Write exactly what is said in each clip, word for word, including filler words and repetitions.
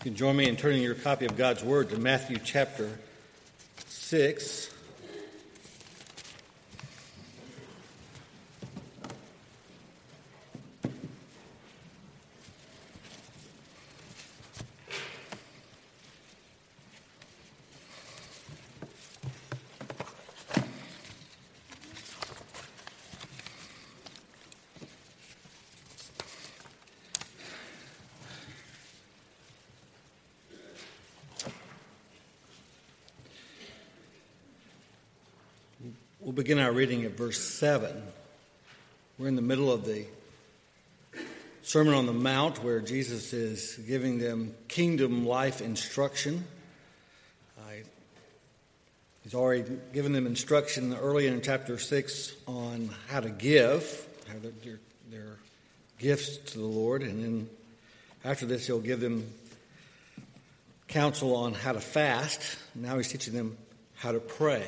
You can join me in turning your copy of God's Word to Matthew chapter six. We'll begin our reading at verse seven. We're in the middle of the Sermon on the Mount where Jesus is giving them kingdom life instruction. Uh, he's already given them instruction early in chapter six on how to give, how their, their gifts to the Lord. And then after this, he'll give them counsel on how to fast. Now he's teaching them how to pray.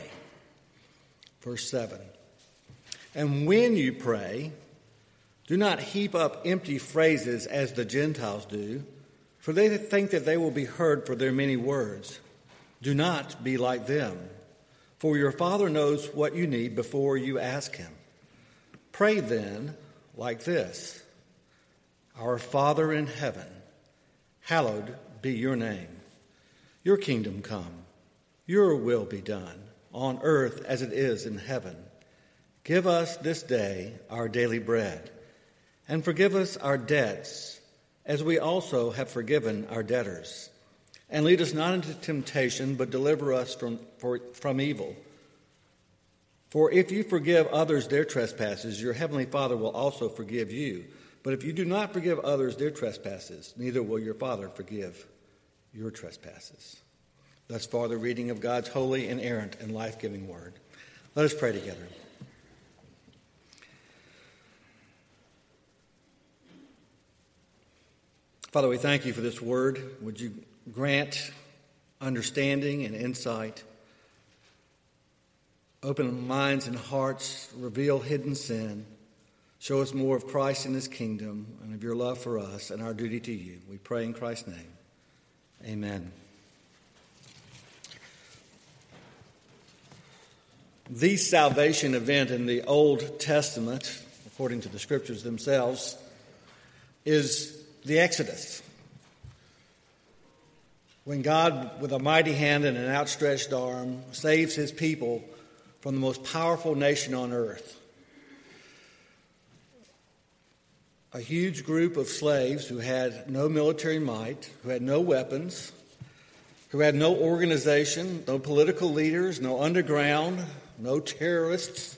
Verse seven, and when you pray, do not heap up empty phrases as the Gentiles do, for they think that they will be heard for their many words. Do not be like them, for your Father knows what you need before you ask him. Pray then like this: Our Father in heaven, hallowed be your name. Your kingdom come, your will be done, on earth as it is in heaven. Give us this day our daily bread, and forgive us our debts, as we also have forgiven our debtors. And lead us not into temptation, but deliver us from, for, from evil. For if you forgive others their trespasses, your heavenly Father will also forgive you. But if you do not forgive others their trespasses, neither will your Father forgive your trespasses. Thus far, the reading of God's holy, inerrant, and life-giving word. Let us pray together. Father, we thank you for this word. Would you grant understanding and insight, open minds and hearts, reveal hidden sin, show us more of Christ and his kingdom and of your love for us and our duty to you. We pray in Christ's name. Amen. The salvation event in the Old Testament, according to the scriptures themselves, is the Exodus. When God, with a mighty hand and an outstretched arm, saves his people from the most powerful nation on earth. A huge group of slaves who had no military might, who had no weapons, who had no organization, no political leaders, no underground, no terrorists,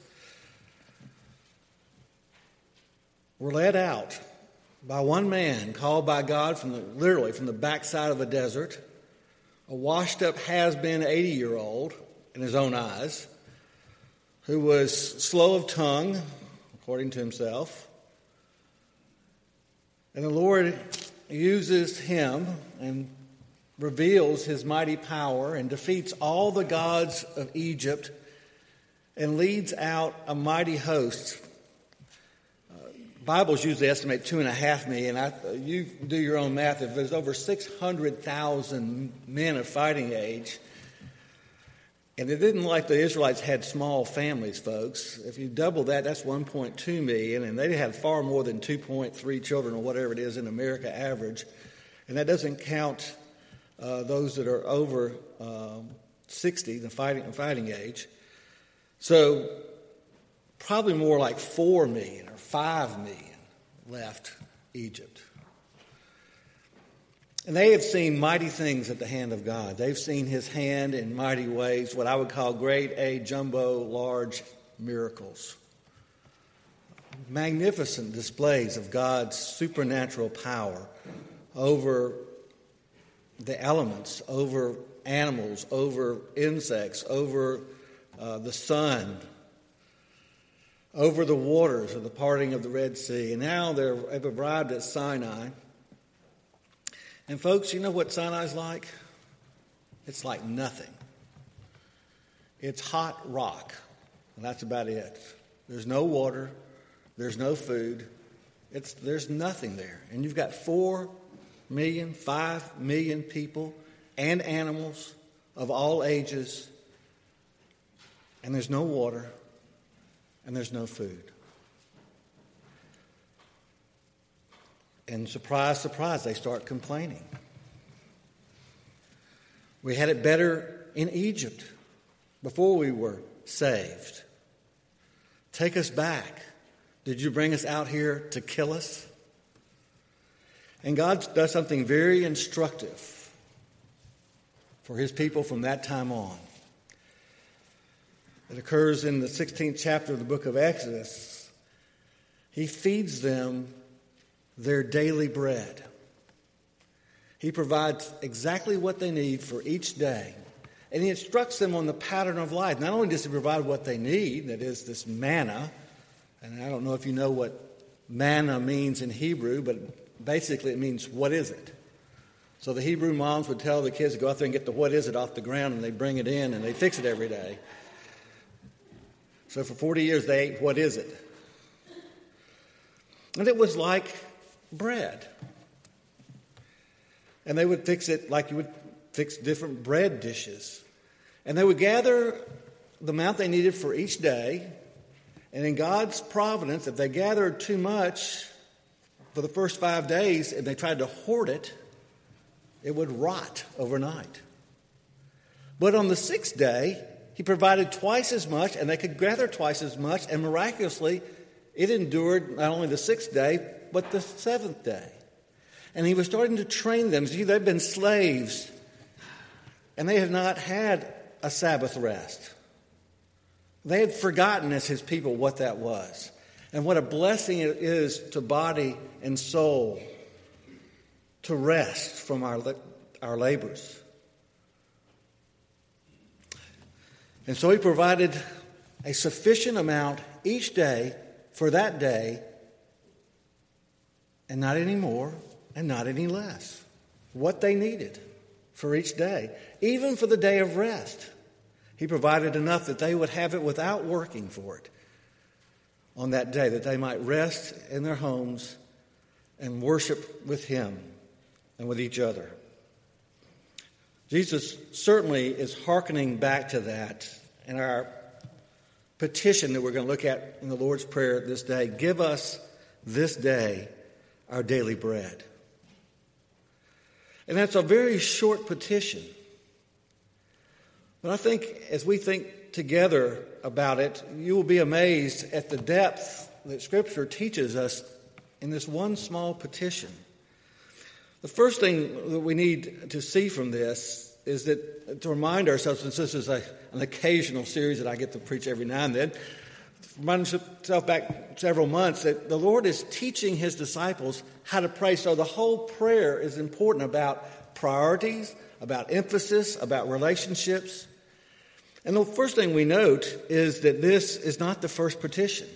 were led out by one man called by God from the, literally from the backside of the desert, a washed-up has-been eighty-year-old in his own eyes, who was slow of tongue, according to himself. And the Lord uses him and reveals his mighty power and defeats all the gods of Egypt and leads out a mighty host. Uh, Bibles usually estimate two and a half million. I, you do your own math. If there's over six hundred thousand men of fighting age, and it didn't like the Israelites had small families, folks. If you double that, that's one point two million, and they had far more than two point three children or whatever it is in America average. And that doesn't count uh, those that are over uh, sixty, the fighting fighting age. So probably more like four million or five million left Egypt. And they have seen mighty things at the hand of God. They've seen his hand in mighty ways, what I would call grade A, jumbo, large miracles. Magnificent displays of God's supernatural power over the elements, over animals, over insects, over Uh, the sun, over the waters of the parting of the Red Sea. And now they've arrived at Sinai. And folks, you know what Sinai's like? It's like nothing. It's hot rock. And that's about it. There's no water. There's no food. It's there's nothing there. And you've got four million, five million people and animals of all ages, and there's no water, and there's no food. And surprise, surprise, they start complaining. We had it better in Egypt before we were saved. Take us back. Did you bring us out here to kill us? And God does something very instructive for his people from that time on. It occurs in the sixteenth chapter of the book of Exodus. He feeds them their daily bread. He provides exactly what they need for each day. And he instructs them on the pattern of life. Not only does he provide what they need, that is this manna, and I don't know if you know what manna means in Hebrew, but basically it means, what is it? So the Hebrew moms would tell the kids to go out there and get the what is it off the ground, and they bring it in and they fix it every day. So for forty years they ate what is it? And it was like bread. And they would fix it like you would fix different bread dishes. And they would gather the amount they needed for each day. And in God's providence, if they gathered too much for the first five days and they tried to hoard it, it would rot overnight. But on the sixth day, he provided twice as much, and they could gather twice as much, and miraculously, it endured not only the sixth day, but the seventh day. And he was starting to train them. See, they've been slaves, and they had not had a Sabbath rest. They had forgotten as his people what that was, and what a blessing it is to body and soul to rest from our, our labors. And so he provided a sufficient amount each day for that day, and not any more and not any less. What they needed for each day, even for the day of rest. He provided enough that they would have it without working for it on that day, that they might rest in their homes and worship with him and with each other. Jesus certainly is hearkening back to that in our petition that we're going to look at in the Lord's Prayer this day. Give us this day our daily bread. And that's a very short petition. But I think as we think together about it, you will be amazed at the depth that Scripture teaches us in this one small petition. The first thing that we need to see from this is that to remind ourselves, since this is a, an occasional series that I get to preach every now and then, remind yourself back several months that the Lord is teaching his disciples how to pray. So the whole prayer is important about priorities, about emphasis, about relationships. And the first thing we note is that this is not the first petition.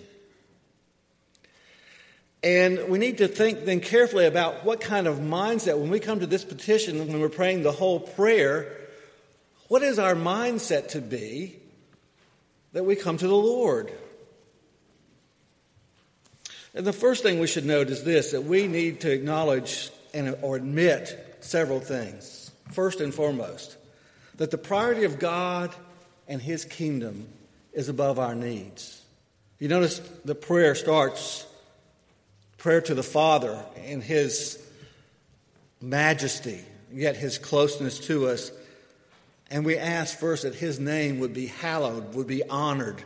And we need to think then carefully about what kind of mindset, when we come to this petition, when we're praying the whole prayer, what is our mindset to be that we come to the Lord? And the first thing we should note is this, that we need to acknowledge and or admit several things. First and foremost, that the priority of God and his kingdom is above our needs. You notice the prayer starts, prayer to the Father in his majesty, yet his closeness to us. And we ask first that his name would be hallowed, would be honored,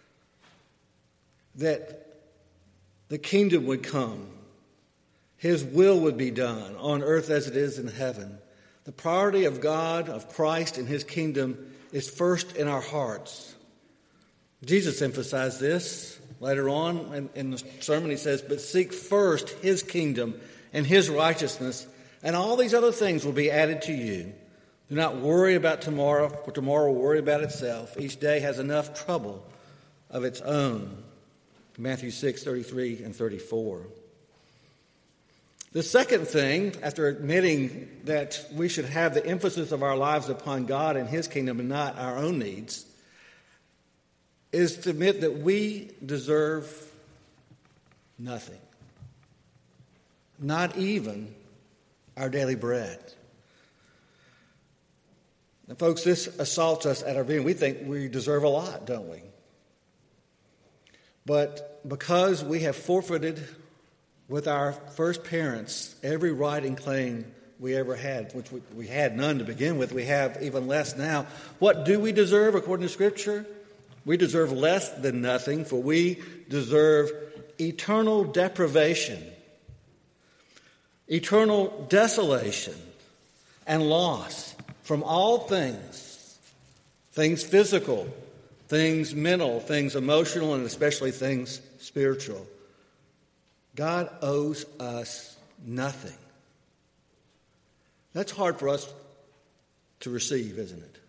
that the kingdom would come, his will would be done on earth as it is in heaven. The priority of God, of Christ, and his kingdom is first in our hearts. Jesus emphasized this later on in, in the sermon. He says, but seek first his kingdom and his righteousness, and all these other things will be added to you. Do not worry about tomorrow, for tomorrow will worry about itself. Each day has enough trouble of its own. Matthew six, thirty-three and thirty-four. The second thing, after admitting that we should have the emphasis of our lives upon God and his kingdom and not our own needs, is to admit that we deserve nothing. Not even our daily bread. And folks, this assaults us at our being. We think we deserve a lot, don't we? But because we have forfeited with our first parents every right and claim we ever had, which we, we had none to begin with, we have even less now. What do we deserve according to Scripture? We deserve less than nothing, for we deserve eternal deprivation, eternal desolation, and loss from all things, things physical, things mental, things emotional, and especially things spiritual. God owes us nothing. That's hard for us to receive, isn't it?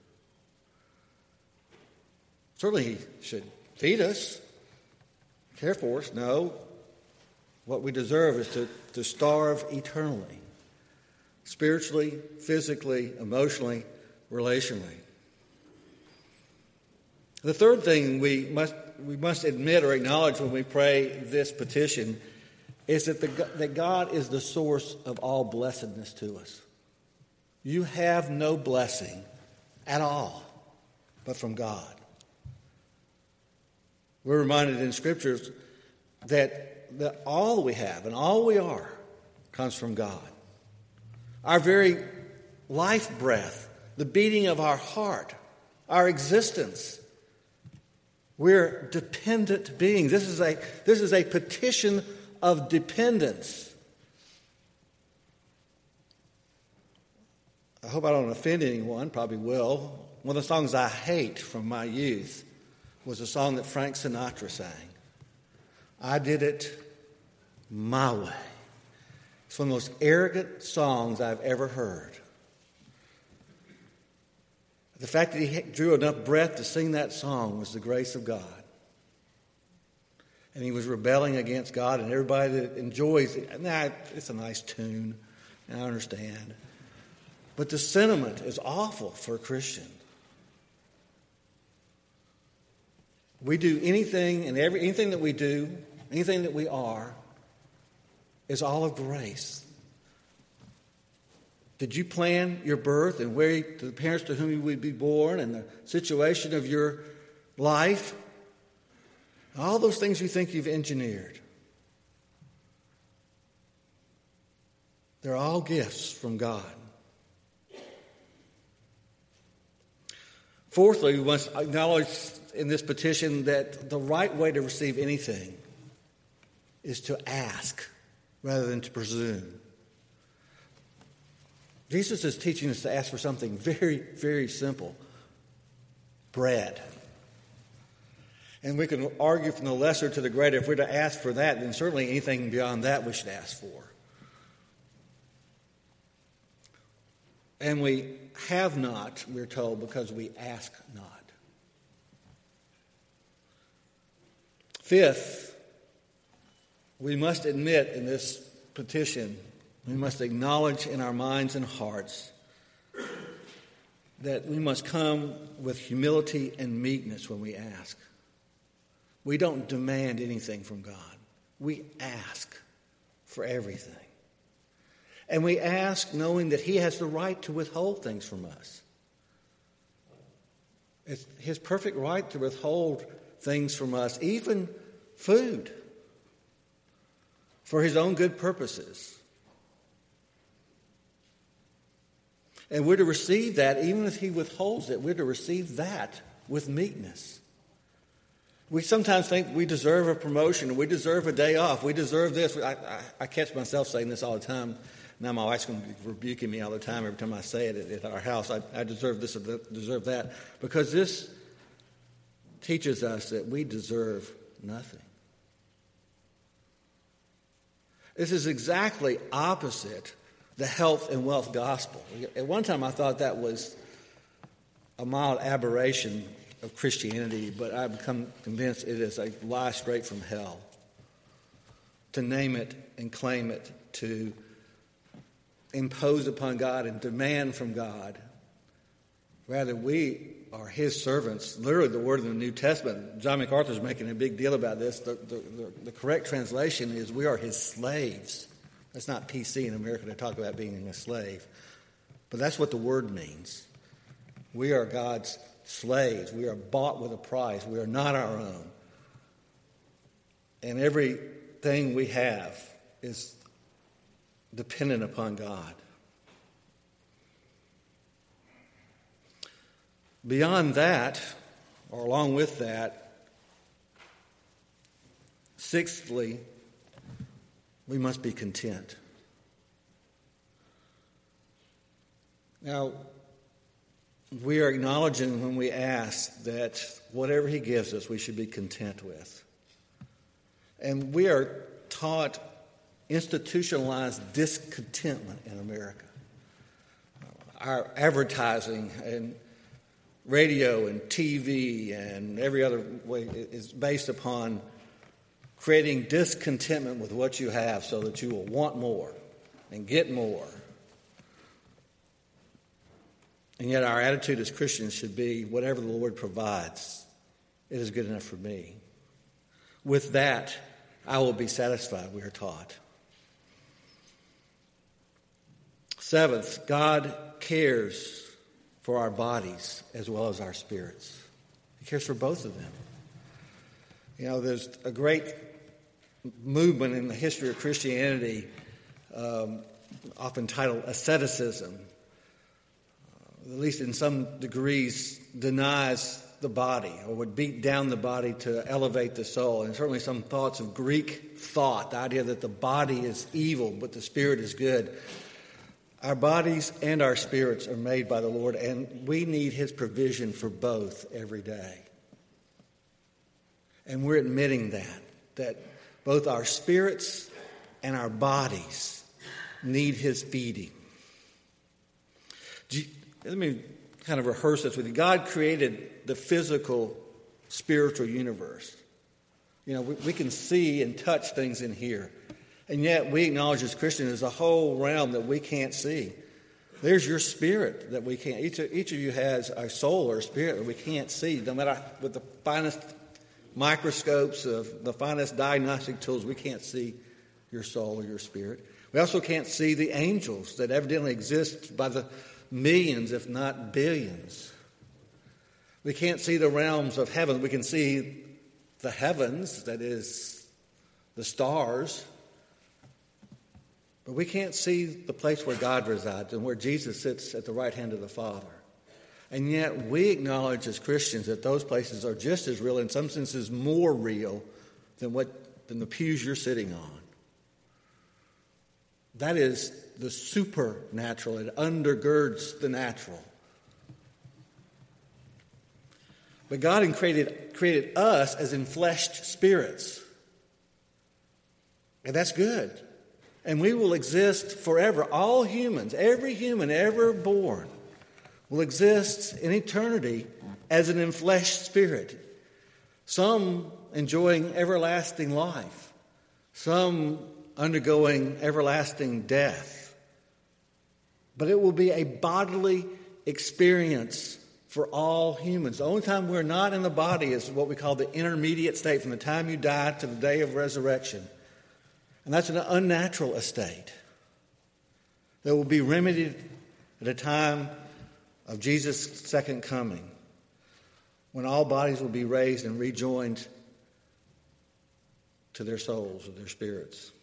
Certainly He should feed us, care for us. No, what we deserve is to, to starve eternally, spiritually, physically, emotionally, relationally. The third thing we must we must admit or acknowledge when we pray this petition is that, the, that God is the source of all blessedness to us. You have no blessing at all but from God. We're reminded in Scriptures that, that all we have and all we are comes from God. Our very life breath, the beating of our heart, our existence, we're dependent beings. This is a, this is a petition of dependence. I hope I don't offend anyone, probably will. One of the songs I hate from my youth was a song that Frank Sinatra sang. I did it my way. It's one of the most arrogant songs I've ever heard. The fact that he drew enough breath to sing that song was the grace of God. And he was rebelling against God, and everybody that enjoys it, nah, it's a nice tune, I understand. But the sentiment is awful for a Christian. We do anything, and every anything that we do, anything that we are, is all of grace. Did you plan your birth and where to the parents to whom you would be born and the situation of your life? All those things you think you've engineered. They're all gifts from God. Fourthly, we must acknowledge in this petition that the right way to receive anything is to ask rather than to presume. Jesus is teaching us to ask for something very, very simple. Bread. And we can argue from the lesser to the greater. If we're to ask for that, then certainly anything beyond that we should ask for. And we have not, we're told, because we ask not. Fifth, we must admit in this petition, we must acknowledge in our minds and hearts that we must come with humility and meekness when we ask. We don't demand anything from God. We ask for everything. And we ask knowing that He has the right to withhold things from us. It's His perfect right to withhold things from us, even food, for His own good purposes. And we're to receive that, even if He withholds it, we're to receive that with meekness. We sometimes think we deserve a promotion, we deserve a day off, we deserve this. I, I, I catch myself saying this all the time. Now my wife's going to be rebuking me all the time every time I say it at, at our house. I, I deserve this or deserve that. Because this teaches us that we deserve nothing. This is exactly opposite the health and wealth gospel. At one time I thought that was a mild aberration of Christianity, but I've become convinced it is a lie straight from hell. To name it and claim it, to impose upon God and demand from God. Rather, we are His servants. Literally, the word in the New Testament, John MacArthur's making a big deal about this. The, the, the, the correct translation is we are His slaves. That's not P C in America to talk about being a slave. But that's what the word means. We are God's slaves. We are bought with a price. We are not our own. And everything we have is dependent upon God. Beyond that, or along with that, sixthly, we must be content. Now, we are acknowledging when we ask that whatever he gives us, we should be content with. And we are taught institutionalized discontentment in America. Our advertising and radio and T V and every other way is based upon creating discontentment with what you have so that you will want more and get more. And yet our attitude as Christians should be, whatever the Lord provides, it is good enough for me. With that, I will be satisfied, we are taught. Seventh, God cares for our bodies as well as our spirits. He cares for both of them. You know, there's a great movement in the history of Christianity, um, often titled asceticism, uh, at least in some degrees denies the body or would beat down the body to elevate the soul. And certainly some thoughts of Greek thought, the idea that the body is evil but the spirit is good. Our bodies and our spirits are made by the Lord, and we need his provision for both every day. And we're admitting that, that both our spirits and our bodies need his feeding. Let me kind of rehearse this with you. God created the physical, spiritual universe. You know, we, we can see and touch things in here. And yet we acknowledge as Christians there's a whole realm that we can't see. There's your spirit that we can't. Each of, each of you has a soul or a spirit that we can't see. No matter with the finest microscopes of the finest diagnostic tools, we can't see your soul or your spirit. We also can't see the angels that evidently exist by the millions, if not billions. We can't see the realms of heaven. We can see the heavens, that is, the stars. But we can't see the place where God resides and where Jesus sits at the right hand of the Father. And yet we acknowledge as Christians that those places are just as real, in some senses more real, than what than the pews you're sitting on. That is the supernatural. It undergirds the natural. But God created, created us as enfleshed spirits. And that's good. And we will exist forever. All humans, every human ever born, will exist in eternity as an enfleshed spirit. Some enjoying everlasting life. Some undergoing everlasting death. But it will be a bodily experience for all humans. The only time we're not in the body is what we call the intermediate state, from the time you die to the day of resurrection. And that's an unnatural estate that will be remedied at a time of Jesus' second coming, when all bodies will be raised and rejoined to their souls or their spirits.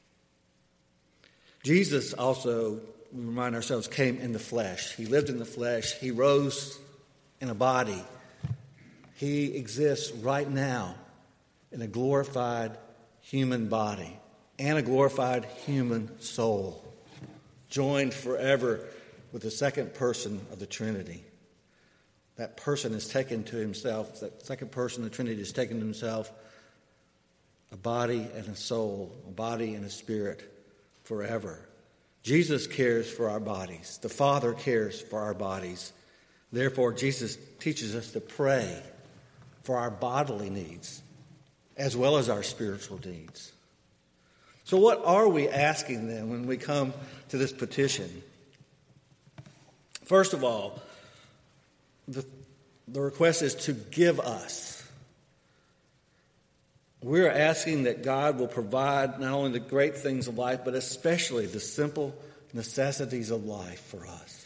Jesus also, we remind ourselves, came in the flesh. He lived in the flesh. He rose in a body. He exists right now in a glorified human body and a glorified human soul, joined forever with the second person of the Trinity. That person is taken to himself, that second person of the Trinity is taken to himself, a body and a soul, a body and a spirit forever. Jesus cares for our bodies. The Father cares for our bodies. Therefore, Jesus teaches us to pray for our bodily needs as well as our spiritual needs. So what are we asking then when we come to this petition? First of all, the, the request is to give us. we're asking that God will provide not only the great things of life, but especially the simple necessities of life for us.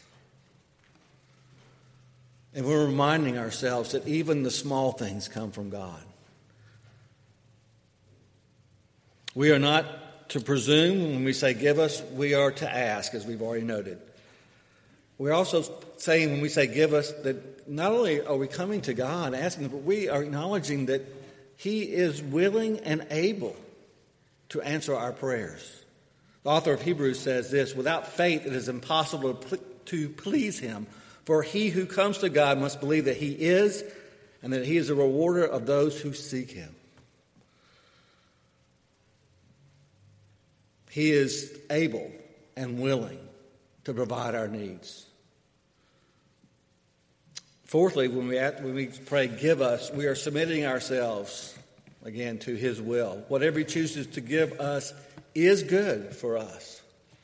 And we're reminding ourselves that even the small things come from God. We are not to presume when we say give us, we are to ask, as we've already noted. We're also saying when we say give us that not only are we coming to God asking, but we are acknowledging that He is willing and able to answer our prayers. The author of Hebrews says this, without faith it is impossible to please Him, for he who comes to God must believe that He is and that He is a rewarder of those who seek Him. He is able and willing to provide our needs. Fourthly, when we, ask, when we pray, give us, we are submitting ourselves, again, to His will. Whatever He chooses to give us is good for us.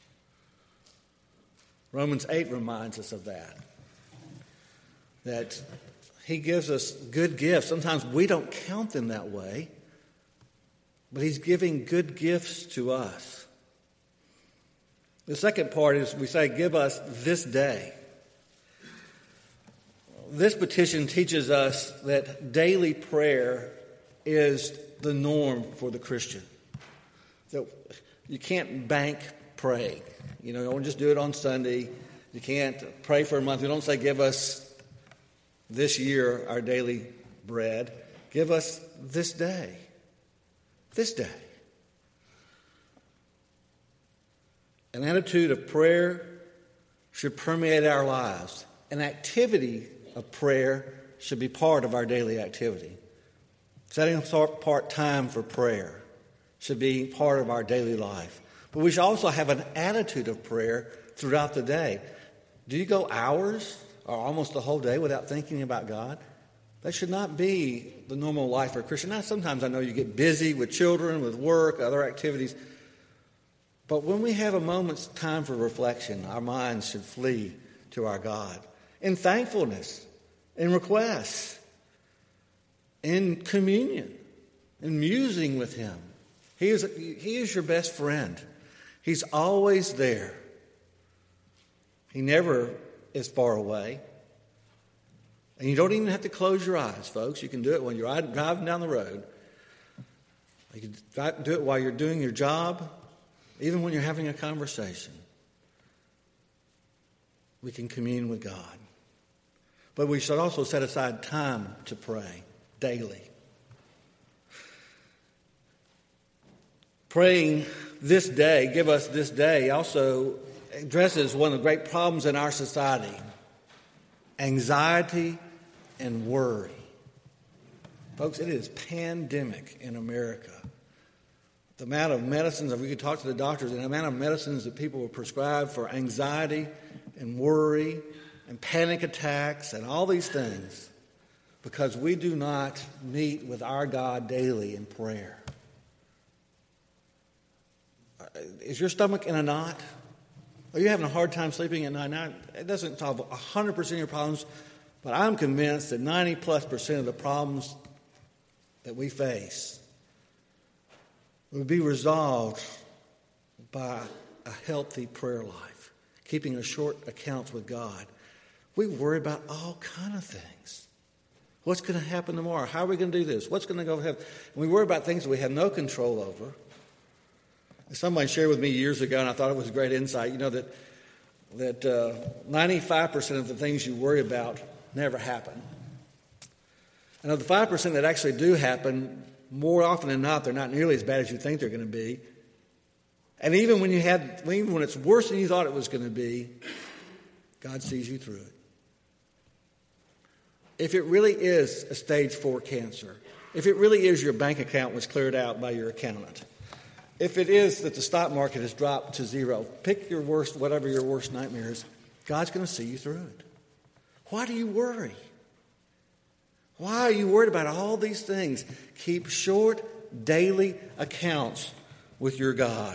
Romans eight reminds us of that. That He gives us good gifts. Sometimes we don't count them that way, but He's giving good gifts to us. The second part is we say, give us this day. This petition teaches us that daily prayer is the norm for the Christian. So you can't bank pray. You know, you don't just do it on Sunday. You can't pray for a month. You don't say, give us this year our daily bread. Give us this day. This day. An attitude of prayer should permeate our lives. An activity of prayer should be part of our daily activity. Setting apart time for prayer should be part of our daily life. But we should also have an attitude of prayer throughout the day. Do you go hours or almost the whole day without thinking about God? That should not be the normal life for a Christian. Now, sometimes I know you get busy with children, with work, other activities. But when we have a moment's time for reflection, our minds should flee to our God in thankfulness, in requests, in communion, in musing with Him. He is, he is your best friend. He's always there. He never is far away. And you don't even have to close your eyes, folks. You can do it when you're driving down the road. You can do it while you're doing your job. Even when you're having a conversation, we can commune with God. But we should also set aside time to pray daily. Praying this day, give us this day, also addresses one of the great problems in our society, anxiety and worry. Folks, it is pandemic in America. The amount of medicines, if we could talk to the doctors, the amount of medicines that people will prescribe for anxiety and worry and panic attacks and all these things because we do not meet with our God daily in prayer. Is your stomach in a knot? Are you having a hard time sleeping at night? Now, it doesn't solve one hundred percent of your problems, but I'm convinced that ninety plus percent of the problems that we face would be resolved by a healthy prayer life, keeping a short accounts with God. We worry about all kinds of things. What's going to happen tomorrow? How are we going to do this? What's going to go ahead? We worry about things that we have no control over. Somebody shared with me years ago, and I thought it was a great insight, you know, that that uh, ninety-five percent of the things you worry about never happen. And of the five percent that actually do happen, more often than not, they're not nearly as bad as you think they're going to be. And even when you had, even when it's worse than you thought it was going to be, God sees you through it. If it really is a stage four cancer, if it really is your bank account was cleared out by your accountant, if it is that the stock market has dropped to zero, pick your worst, whatever your worst nightmare is, God's going to see you through it. Why do you worry? Why are you worried about all these things? Keep short daily accounts with your God.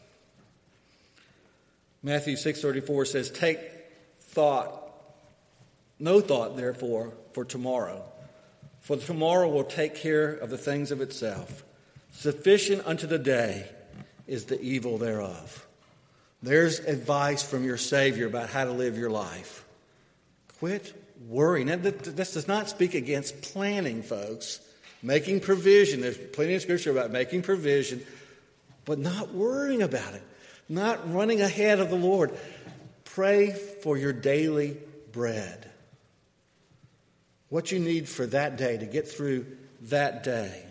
Matthew six thirty-four says, take thought, no thought, therefore, for tomorrow. For tomorrow will take care of the things of itself. Sufficient unto the day is the evil thereof. There's advice from your Savior about how to live your life. Quit worrying. Now, this does not speak against planning, folks. Making provision. There's plenty of scripture about making provision, but not worrying about it. Not running ahead of the Lord. Pray for your daily bread. What you need for that day, to get through that day.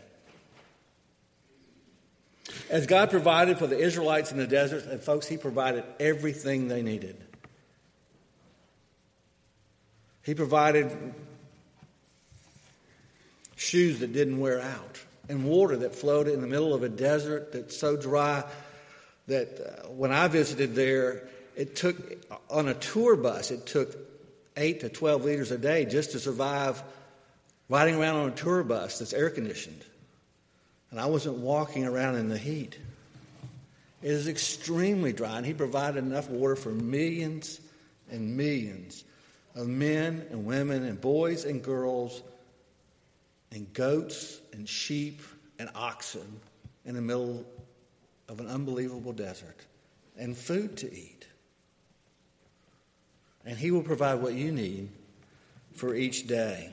As God provided for the Israelites in the desert, and folks, He provided everything they needed. He provided shoes that didn't wear out, and water that flowed in the middle of a desert that's so dry that uh, when I visited there, it took, on a tour bus, it took eight to twelve liters a day just to survive riding around on a tour bus that's air conditioned. And I wasn't walking around in the heat. It is extremely dry, and He provided enough water for millions and millions of men and women and boys and girls and goats and sheep and oxen in the middle of an unbelievable desert, and food to eat. And He will provide what you need for each day.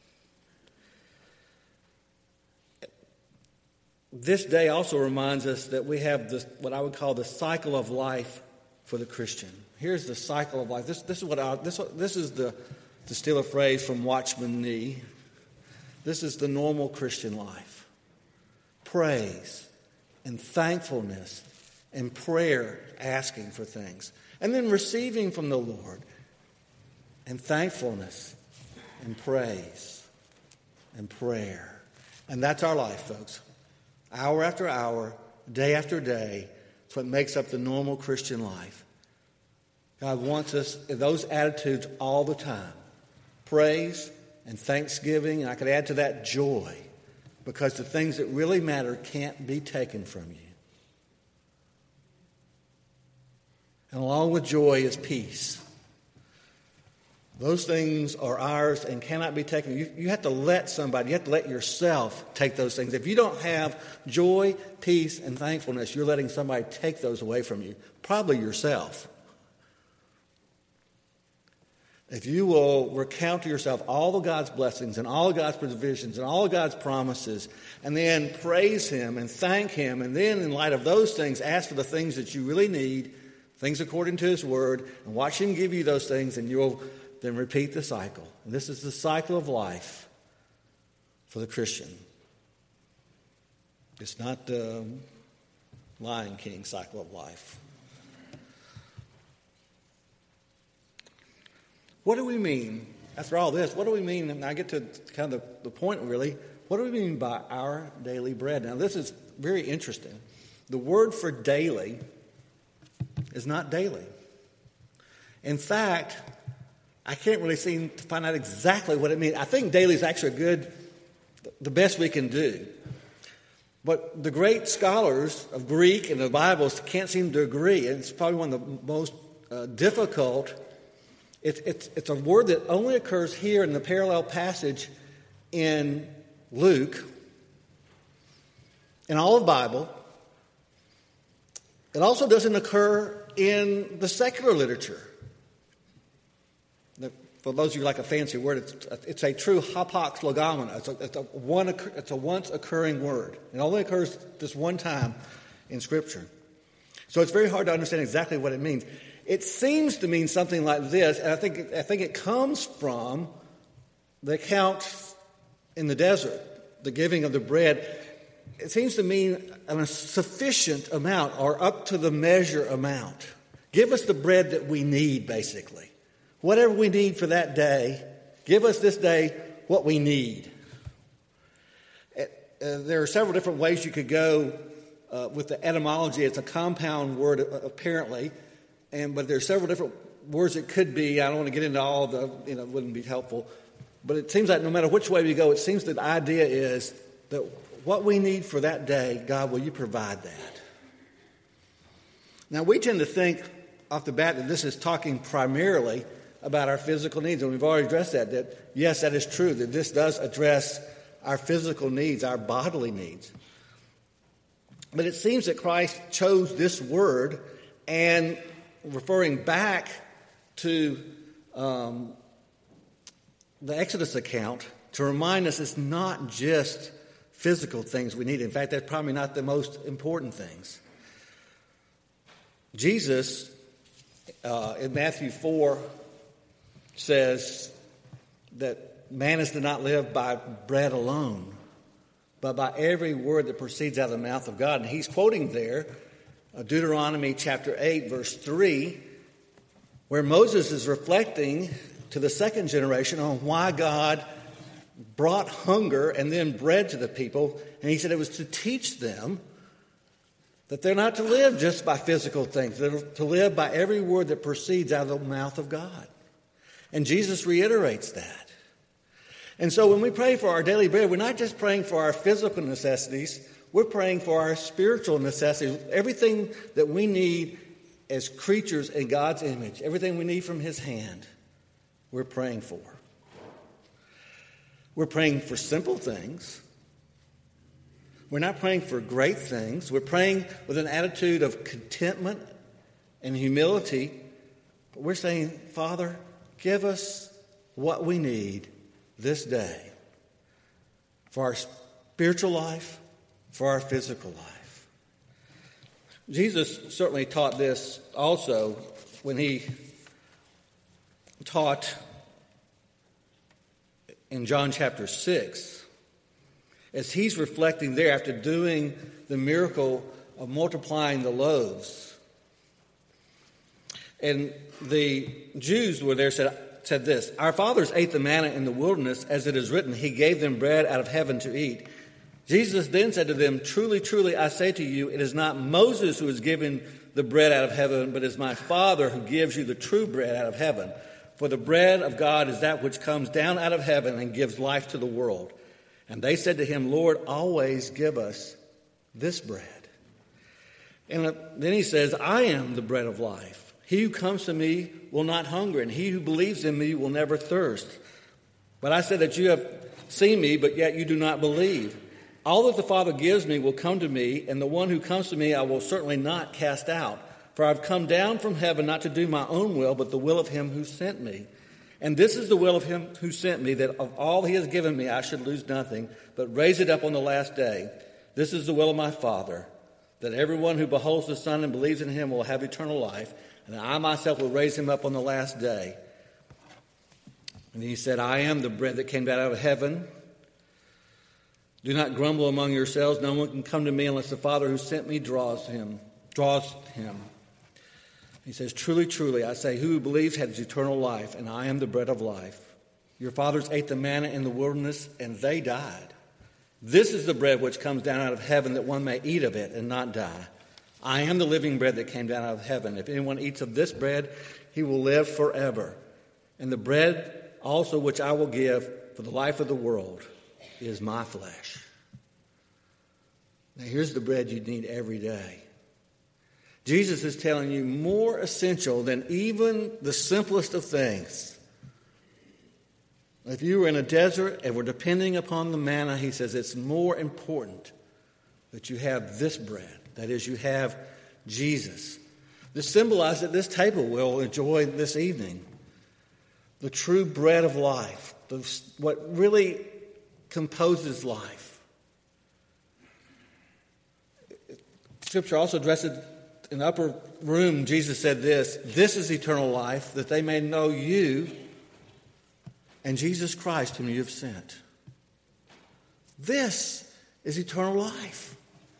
This day also reminds us that we have this, what I would call the cycle of life for the Christian. Here's the cycle of life. This, this is what I, this, this is the, to steal a phrase from Watchman Nee. This is the normal Christian life. Praise and thankfulness and prayer, asking for things. And then receiving from the Lord. And thankfulness and praise and prayer. And that's our life, folks. Hour after hour, day after day. It's what makes up the normal Christian life. God wants us in those attitudes all the time. Praise and thanksgiving, and I could add to that joy, because the things that really matter can't be taken from you. And along with joy is peace. Those things are ours and cannot be taken. You, you have to let somebody, you have to let yourself take those things. If you don't have joy, peace, and thankfulness, you're letting somebody take those away from you. Probably yourself. If you will recount to yourself all of God's blessings and all of God's provisions and all of God's promises, and then praise Him and thank Him, and then in light of those things, ask for the things that you really need, things according to His Word, and watch Him give you those things, and you'll then repeat the cycle. And this is the cycle of life for the Christian. It's not the Lion King cycle of life. What do we mean, after all this, what do we mean, and I get to kind of the, the point really, what do we mean by our daily bread? Now this is very interesting. The word for daily is not daily. In fact, I can't really seem to find out exactly what it means. I think daily is actually a good, the best we can do. But the great scholars of Greek and the Bibles can't seem to agree. And it's probably one of the most uh, difficult. It's, it's, it's a word that only occurs here in the parallel passage in Luke, in all of the Bible. It also doesn't occur in the secular literature. For those of you who like a fancy word, it's, it's a true hapax logomena. It's a, it's, a one, it's a once occurring word. It only occurs this one time in Scripture. So it's very hard to understand exactly what it means. It seems to mean something like this, and I think, I think it comes from the account in the desert, the giving of the bread. It seems to mean a sufficient amount or up to the measure amount. Give us the bread that we need, basically. Whatever we need for that day, give us this day what we need. Uh, there are several different ways you could go uh, with the etymology. It's a compound word, uh, apparently, and but there are several different words it could be. I don't want to get into all the, you know, it wouldn't be helpful. But it seems like no matter which way we go, it seems that the idea is that what we need for that day, God, will you provide that? Now, we tend to think off the bat that this is talking primarily about our physical needs. And we've already addressed that, that yes, that is true, that this does address our physical needs, our bodily needs. But it seems that Christ chose this word, and referring back to um, the Exodus account, to remind us it's not just physical things we need. In fact, that's probably not the most important things. Jesus, uh, in Matthew four, says that man is to not live by bread alone, but by every word that proceeds out of the mouth of God. And he's quoting there uh, Deuteronomy chapter eight, verse three, where Moses is reflecting to the second generation on why God brought hunger and then bread to the people. And he said it was to teach them that they're not to live just by physical things. They're to live by every word that proceeds out of the mouth of God. And Jesus reiterates that. And so when we pray for our daily bread, we're not just praying for our physical necessities. We're praying for our spiritual necessities. Everything that we need as creatures in God's image, everything we need from his hand, we're praying for. We're praying for simple things. We're not praying for great things. We're praying with an attitude of contentment and humility. But we're saying, Father, give us what we need this day for our spiritual life, for our physical life. Jesus certainly taught this also when he taught in John chapter six, as he's reflecting there after doing the miracle of multiplying the loaves. And the Jews were there said, said this, "Our fathers ate the manna in the wilderness, as it is written, he gave them bread out of heaven to eat." Jesus then said to them, "Truly, truly, I say to you, it is not Moses who has given the bread out of heaven, but it is my Father who gives you the true bread out of heaven. For the bread of God is that which comes down out of heaven and gives life to the world." And they said to him, "Lord, always give us this bread." And then he says, "I am the bread of life. He who comes to me will not hunger, and he who believes in me will never thirst. But I said that you have seen me, but yet you do not believe. All that the Father gives me will come to me, and the one who comes to me I will certainly not cast out. For I've come down from heaven not to do my own will, but the will of him who sent me. And this is the will of him who sent me, that of all he has given me I should lose nothing, but raise it up on the last day. This is the will of my Father, that everyone who beholds the Son and believes in him will have eternal life, and I myself will raise him up on the last day." And he said, "I am the bread that came down out of heaven. Do not grumble among yourselves. No one can come to me unless the Father who sent me draws him, draws him." He says, "Truly, truly, I say, who believes has eternal life, and I am the bread of life. Your fathers ate the manna in the wilderness, and they died. This is the bread which comes down out of heaven, that one may eat of it and not die. I am the living bread that came down out of heaven. If anyone eats of this bread, he will live forever. And the bread also which I will give for the life of the world is my flesh." Now here's the bread you need every day. Jesus is telling you more essential than even the simplest of things. If you were in a desert and were depending upon the manna, he says it's more important that you have this bread. That is, you have Jesus. This symbolizes that this table we'll enjoy this evening. The true bread of life. The, what really composes life. Scripture also addresses in the upper room, Jesus said this, "This is eternal life, that they may know you and Jesus Christ whom you have sent." This is eternal life.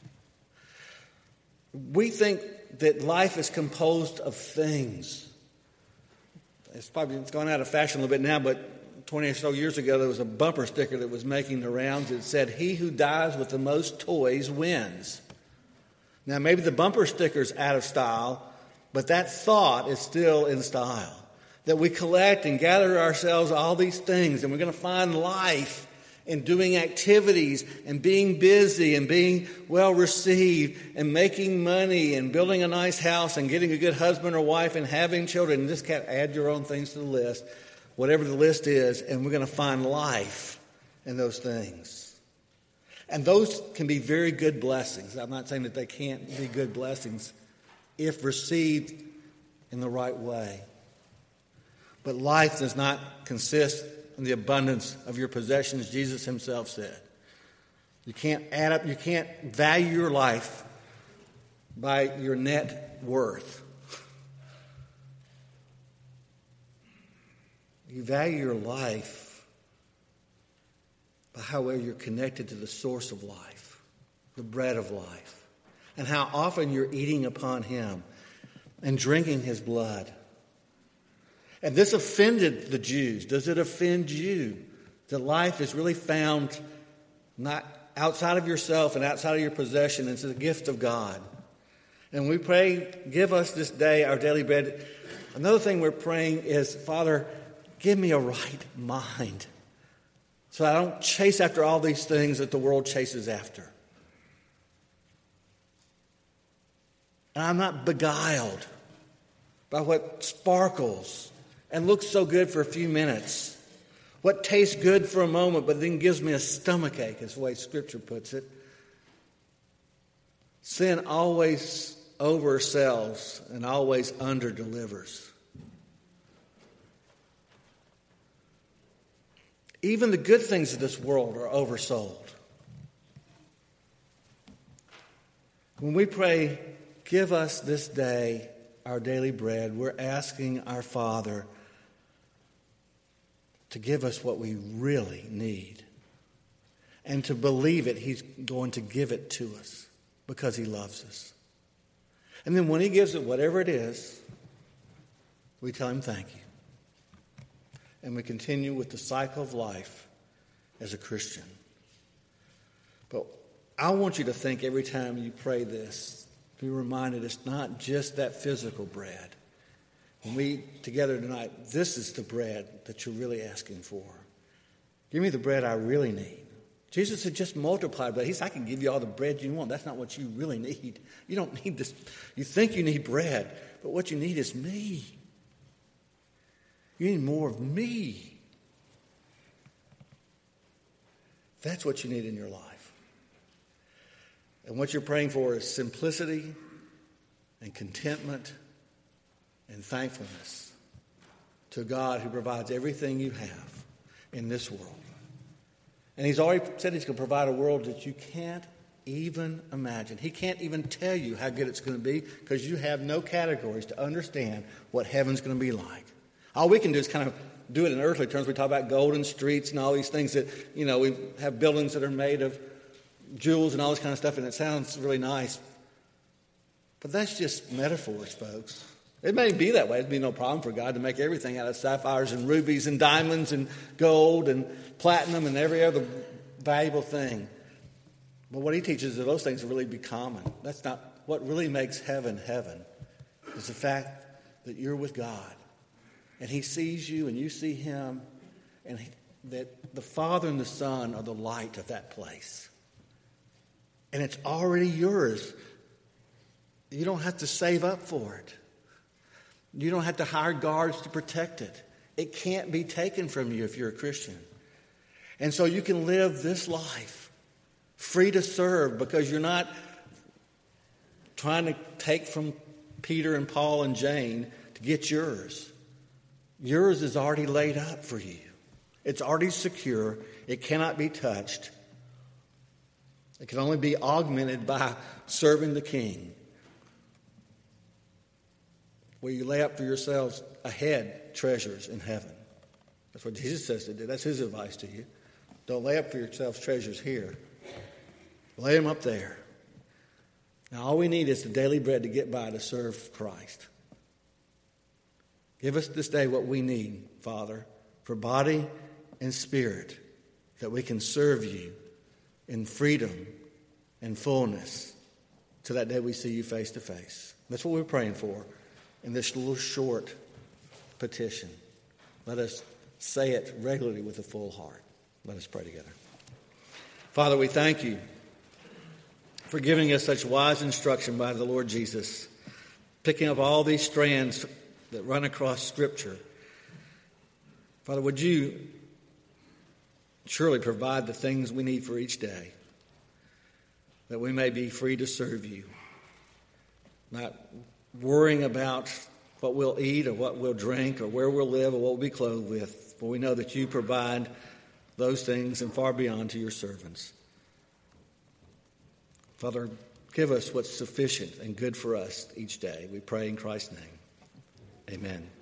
We think that life is composed of things. It's probably it's gone out of fashion a little bit now, but twenty or so years ago there was a bumper sticker that was making the rounds that said, "He who dies with the most toys wins." Now, maybe the bumper sticker's out of style, but that thought is still in style. That we collect and gather ourselves all these things, and we're going to find life in doing activities and being busy and being well received and making money and building a nice house and getting a good husband or wife and having children. And just add your own things to the list, whatever the list is, and we're going to find life in those things. And those can be very good blessings. I'm not saying that they can't be good blessings if received in the right way. But life does not consist in the abundance of your possessions, Jesus himself said. You can't add up, you can't value your life by your net worth. You value your life by how well you're connected to the source of life, the bread of life, and how often you're eating upon him and drinking his blood. And this offended the Jews. Does it offend you that life is really found not outside of yourself and outside of your possession? It's a gift of God. And we pray, give us this day our daily bread. Another thing we're praying is, Father, give me a right mind so I don't chase after all these things that the world chases after. And I'm not beguiled by what sparkles and looks so good for a few minutes. What tastes good for a moment but then gives me a stomachache, is the way Scripture puts it. Sin always oversells and always underdelivers. Even the good things of this world are oversold. When we pray, give us this day our daily bread, we're asking our Father to give us what we really need. And to believe it, he's going to give it to us because he loves us. And then when he gives it, whatever it is, we tell him thank you. And we continue with the cycle of life as a Christian. But I want you to think every time you pray this, be reminded it's not just that physical bread. When we eat together tonight, this is the bread that you're really asking for. Give me the bread I really need. Jesus said, just multiply bread. He said, I can give you all the bread you want. That's not what you really need. You don't need this. You think you need bread, but what you need is me. You need more of me. That's what you need in your life. And what you're praying for is simplicity and contentment and thankfulness to God who provides everything you have in this world. And he's already said he's going to provide a world that you can't even imagine. He can't even tell you how good it's going to be because you have no categories to understand what heaven's going to be like. All we can do is kind of do it in earthly terms. We talk about golden streets and all these things that, you know, we have buildings that are made of jewels and all this kind of stuff, and it sounds really nice. But that's just metaphors, folks. It may be that way. It'd be no problem for God to make everything out of sapphires and rubies and diamonds and gold and platinum and every other valuable thing. But what he teaches is that those things will really be common. That's not what really makes heaven heaven. It's the fact that you're with God. And he sees you and you see him. And he, that the Father and the Son are the light of that place. And it's already yours. You don't have to save up for it. You don't have to hire guards to protect it. It can't be taken from you if you're a Christian. And so you can live this life free to serve because you're not trying to take from Peter and Paul and Jane to get yours. Yours is already laid up for you. It's already secure. It cannot be touched. It can only be augmented by serving the King. Where you lay up for yourselves ahead treasures in heaven. That's what Jesus says to do. That's his advice to you. Don't lay up for yourselves treasures here. Lay them up there. Now all we need is the daily bread to get by to serve Christ. Give us this day what we need, Father, for body and spirit, that we can serve you in freedom and fullness to that day we see you face to face. That's what we're praying for in this little short petition. Let us say it regularly with a full heart. Let us pray together. Father, we thank you for giving us such wise instruction by the Lord Jesus, picking up all these strands that run across Scripture. Father, would you surely provide the things we need for each day? that we may be free to serve you, not worrying about what we'll eat or what we'll drink or where we'll live or what we'll be clothed with, for we know that you provide those things and far beyond to your servants. Father, give us what's sufficient and good for us each day. We pray in Christ's name. Amen.